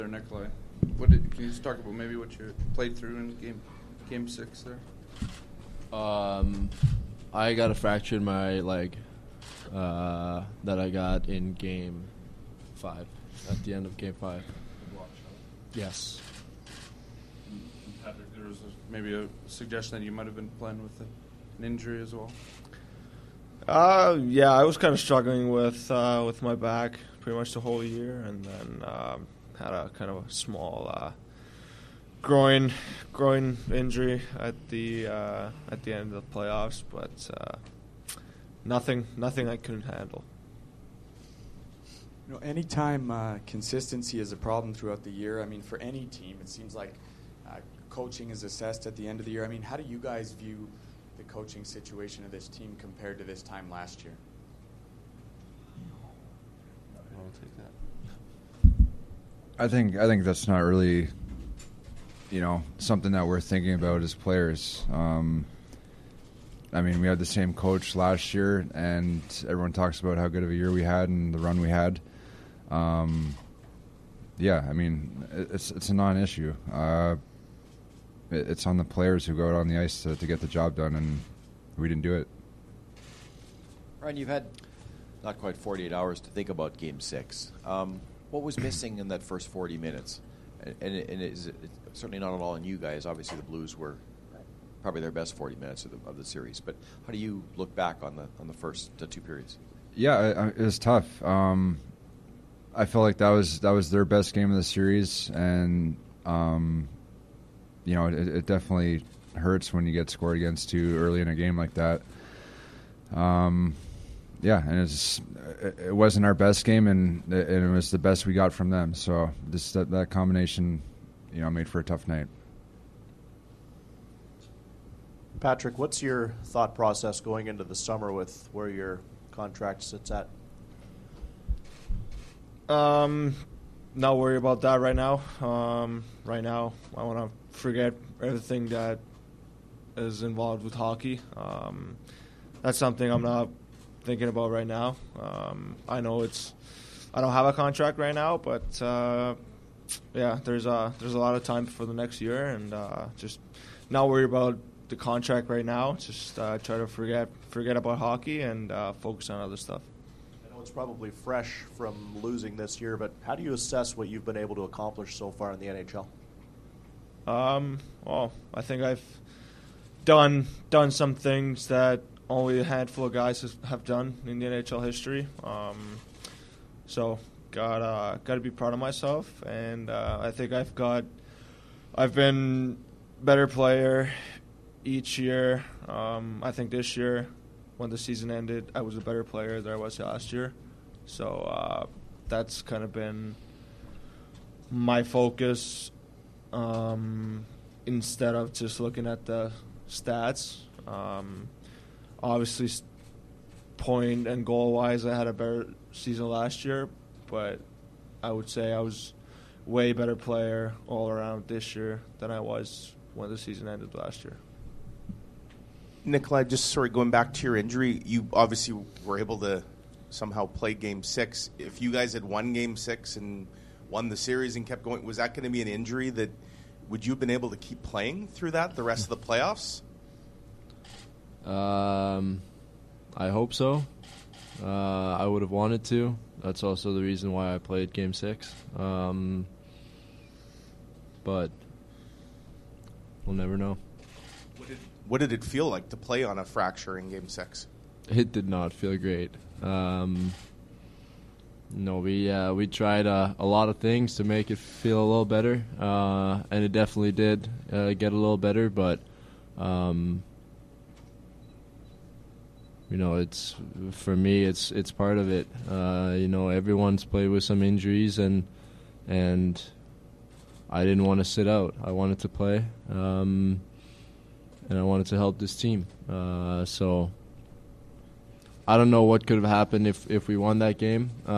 Nikolai, can you just talk about maybe what you played through in game 6 there? I got a fracture in my leg that I got in game 5, at the end of game 5. Yes. Patrick, there was maybe a suggestion that you might have been playing with an injury as well. Yeah, I was kind of struggling with my back pretty much the whole year, and then had a kind of a small groin injury at the end of the playoffs, but nothing I couldn't handle. You know, anytime consistency is a problem throughout the year, I mean, for any team, it seems like coaching is assessed at the end of the year. I mean, how do you guys view the coaching situation of this team compared to this time last year? I'll take that. I think that's not really, something that we're thinking about as players. I mean, we had the same coach last year, and everyone talks about how good of a year we had and the run we had. Yeah, I mean, it's a non-issue. It's on the players who go out on the ice to get the job done, and we didn't do it. Ryan, you've had not quite 48 hours to think about Game 6. What was missing in that first 40 minutes? And it's certainly not at all on you guys. Obviously, the Blues were probably their best 40 minutes of the series. But how do you look back on the first 2 periods? Yeah, it was tough. I felt like that was their best game of the series, and it definitely hurts when you get scored against too early in a game like that. Yeah, and it wasn't our best game, and it was the best we got from them. So that combination, made for a tough night. Patrick, what's your thought process going into the summer with where your contract sits at? Not worry about that right now. Right now, I want to forget everything that is involved with hockey. That's something I'm not thinking about right now. I know I don't have a contract right now, but yeah, there's a lot of time for the next year, and just not worry about the contract right now. Just try to forget about hockey and focus on other stuff. I know it's probably fresh from losing this year, but how do you assess what you've been able to accomplish so far in the NHL? Well, I think I've done some things that only a handful of guys have done in the NHL history. So got to be proud of myself, and I think I've been better player each year. I think this year, when the season ended, I was a better player than I was last year. So that's kind of been my focus, instead of just looking at the stats. Obviously, point and goal-wise, I had a better season last year, but I would say I was way better player all around this year than I was when the season ended last year. Nikolai, just going back to your injury, you obviously were able to somehow play Game 6. If you guys had won Game 6 and won the series and kept going, was that going to be an injury that would you have been able to keep playing through that the rest of the playoffs? I hope so. I would have wanted to. That's also the reason why I played Game 6. But we'll never know. What did it feel like to play on a fracture in Game 6? It did not feel great. No, we tried a lot of things to make it feel a little better, and it definitely did get a little better. But it's for me, it's part of it. Everyone's played with some injuries, and I didn't want to sit out. I wanted to play, and I wanted to help this team. So I don't know what could have happened if we won that game, but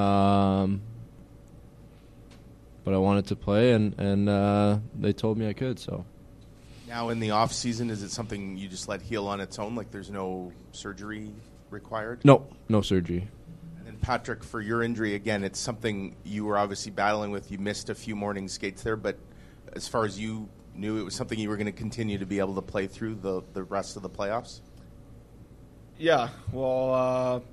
I wanted to play, and they told me I could. So now in the off season, is it something you just let heal on its own? Like there's no surgery required? No surgery. And then Patrick, for your injury, again, it's something you were obviously battling with. You missed a few morning skates there, but as far as you knew, it was something you were going to continue to be able to play through the rest of the playoffs? Yeah, well,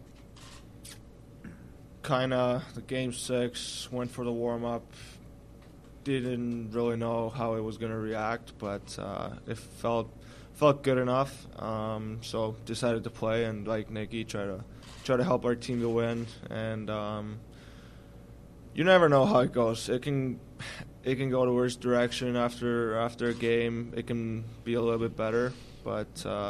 kind of the Game 6, went for the warm-up. Didn't really know how it was going to react, but it felt good enough. So decided to play, and like Nicky, try to help our team to win. And you never know how it goes. It can go the worst direction after a game. It can be a little bit better, but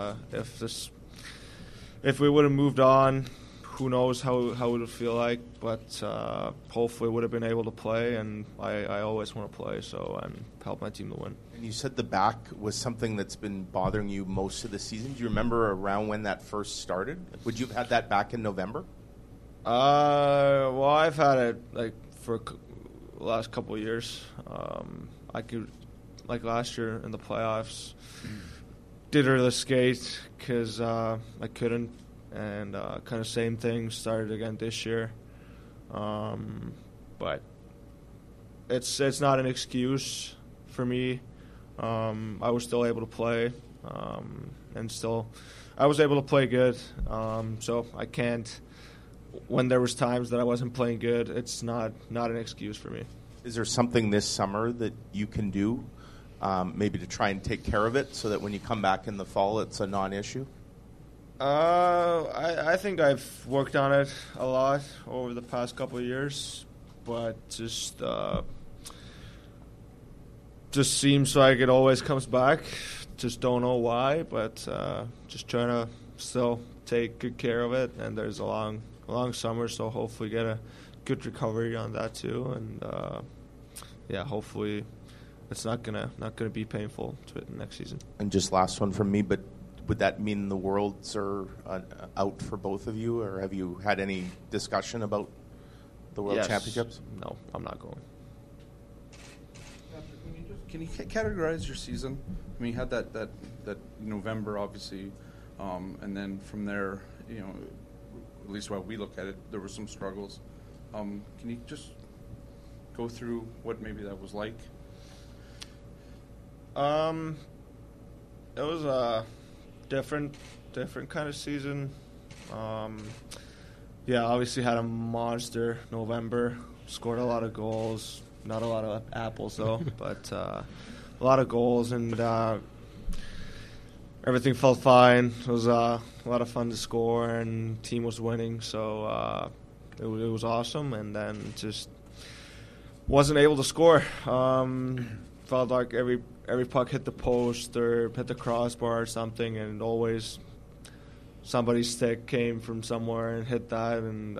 if we would have moved on, who knows how it would feel like. But hopefully would have been able to play, and I always want to play, so and help my team to win. And you said the back was something that's been bothering you most of the season. Do you remember around when that first started? Would you have had that back in November? Well, I've had it like for the last couple of years. I could, like last year in the playoffs, did really skate because I couldn't, and kind of same thing started again this year. But it's not an excuse for me. I was still able to play, and still I was able to play good. So I can't. When there was times that I wasn't playing good, it's not an excuse for me. Is there something this summer that you can do, maybe to try and take care of it, so that when you come back in the fall, it's a non-issue? I think I've worked on it a lot over the past couple of years, but just seems like it always comes back. Just don't know why, but just trying to still take good care of it. And there's a long summer, so hopefully get a good recovery on that too. And hopefully it's not gonna be painful to next season. And just last one from me, but would that mean the Worlds are out for both of you, or have you had any discussion about the World Championships? No, I'm not going. Can you categorize your season? I mean, you had that November, obviously, and then from there, at least while we look at it, there were some struggles. Can you just go through what maybe that was like? It was a different kind of season. Obviously had a monster November. Scored a lot of goals. Not a lot of apples though, but a lot of goals, and everything felt fine. It was a lot of fun to score, and team was winning, so it was awesome. And then just wasn't able to score. Felt like every puck hit the post or hit the crossbar or something, and always somebody's stick came from somewhere and hit that. And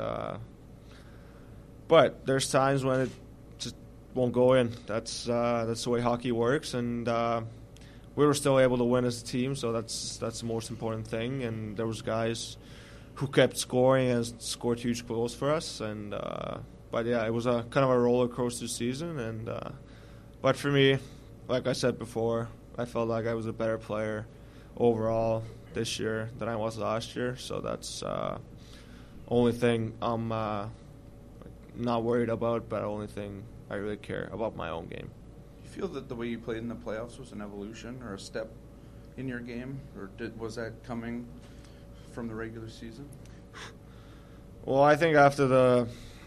but there's times when it just won't go in. That's the way hockey works, and we were still able to win as a team, so that's the most important thing. And there was guys who kept scoring and scored huge goals for us. And but yeah, it was a kind of a roller coaster season. And but for me, like I said before, I felt like I was a better player overall this year than I was last year. So that's only thing I'm not worried about, but the only thing I really care about my own game. You feel that the way you played in the playoffs was an evolution or a step in your game, or was that coming from the regular season? Well, I think after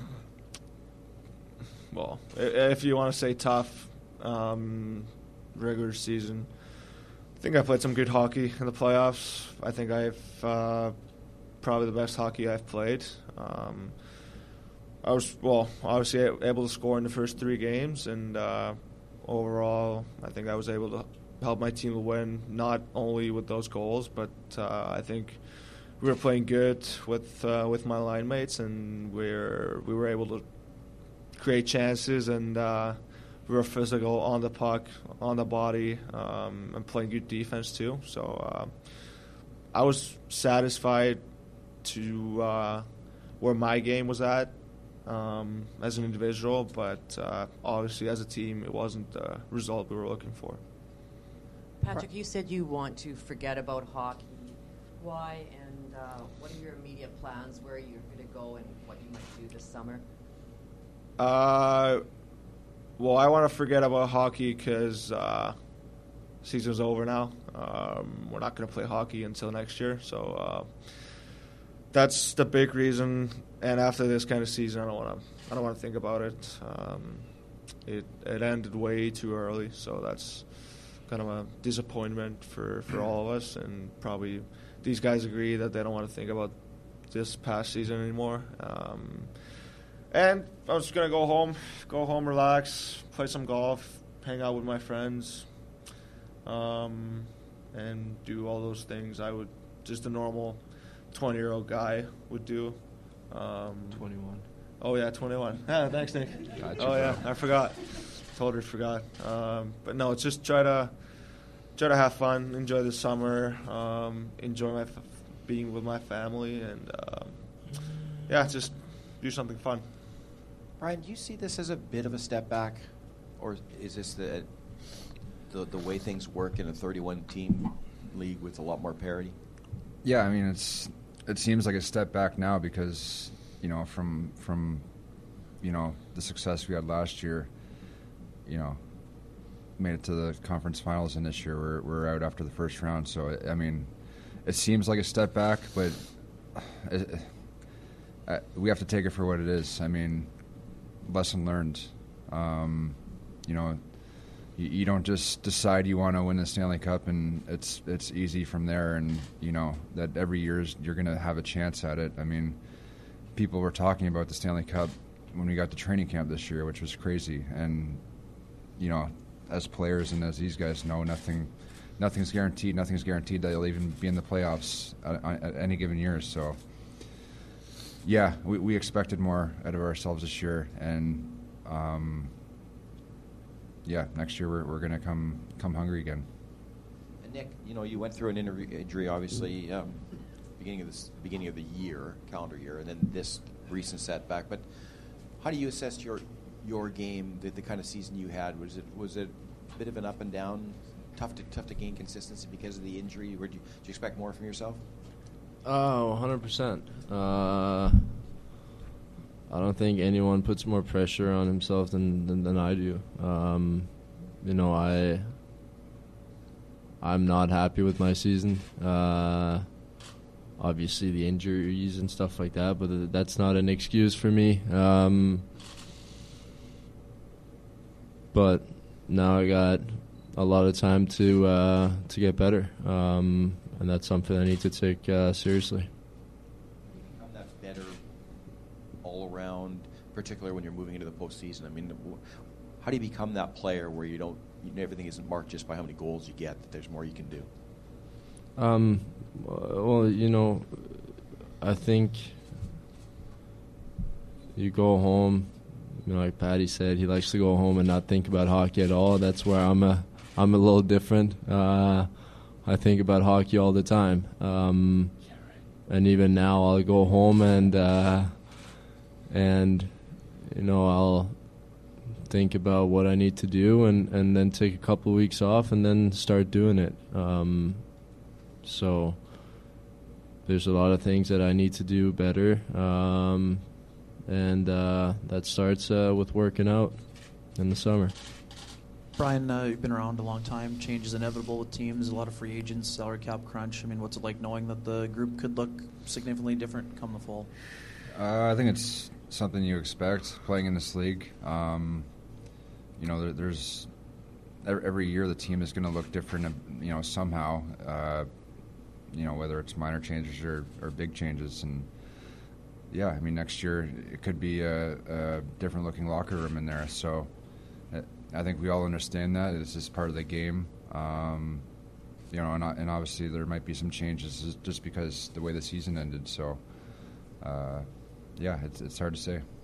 if you want to say tough regular season, I think I played some good hockey in the playoffs. I think I've probably the best hockey I've played. I was obviously able to score in the first 3 games, and overall, I think I was able to help my team to win, not only with those goals, but I think we were playing good with my line mates, and we were able to create chances, and we were physical on the puck, on the body, and playing good defense too. So I was satisfied to where my game was at as an individual, but obviously as a team, it wasn't the result we were looking for. Patrick, you said you want to forget about hockey Why, and what are your immediate plans, where you're going to go and what you might do this summer? Well, I want to forget about hockey because season's over now. We're not going to play hockey until next year, so that's the big reason. And after this kind of season, I don't want to think about it. It ended way too early, so that's kind of a disappointment for all of us, and probably these guys agree that they don't want to think about this past season anymore. And I was going to go home, relax, play some golf, hang out with my friends, and do all those things I would, just a normal 20-year-old guy would do. 21. Oh, yeah, 21. Yeah, thanks, Nick. Gotcha, Oh, yeah, bro. I forgot. Totally forgot. But no, it's just try to have fun, enjoy the summer, enjoy being with my family, and yeah, just do something fun. Brian, do you see this as a bit of a step back, or is this the way things work in a 31-team league with a lot more parity? Yeah, I mean it seems like a step back now because from the success we had last year, made it to the conference finals, and this year we're out after the first round. So I mean, it seems like a step back, but we have to take it for what it is. I mean, lesson learned. You don't just decide you want to win the Stanley Cup and it's easy from there, and that every year you're going to have a chance at it. I mean, people were talking about the Stanley Cup when we got to training camp this year, which was crazy. And as players and as these guys know, nothing's guaranteed. Nothing's guaranteed that you'll even be in the playoffs at any given year. So yeah, we expected more out of ourselves this year, and yeah, next year we're going to come hungry again. And Nick, you went through an injury, obviously, beginning of the year, calendar year, and then this recent setback. But how do you assess your game, the kind of season you had? Was it a bit of an up and down, tough to gain consistency because of the injury? Did you expect more from yourself? Oh, 100%. I don't think anyone puts more pressure on himself than I do. I'm not happy with my season. Obviously, the injuries and stuff like that, but that's not an excuse for me. But now I got a lot of time to get better, and that's something I need to take seriously. Become that better all around, particularly when you're moving into the postseason. I mean, how do you become that player where everything isn't marked just by how many goals you get, that there's more you can do? Well, I think you go home, like Patty said, he likes to go home and not think about hockey at all. That's where I'm a little different. I think about hockey all the time. And even now I'll go home and I'll think about what I need to do and then take a couple of weeks off and then start doing it. So there's a lot of things that I need to do better, and that starts with working out in the summer. Brian, you've been around a long time. Change is inevitable with teams, a lot of free agents, salary cap crunch. I mean, what's it like knowing that the group could look significantly different come the fall? I think it's something you expect playing in this league. There's every year the team is going to look different, somehow. Whether it's minor changes or big changes. And yeah, I mean, next year it could be a different looking locker room in there. So I think we all understand that. It's just part of the game. And obviously there might be some changes just because the way the season ended. So yeah, it's hard to say.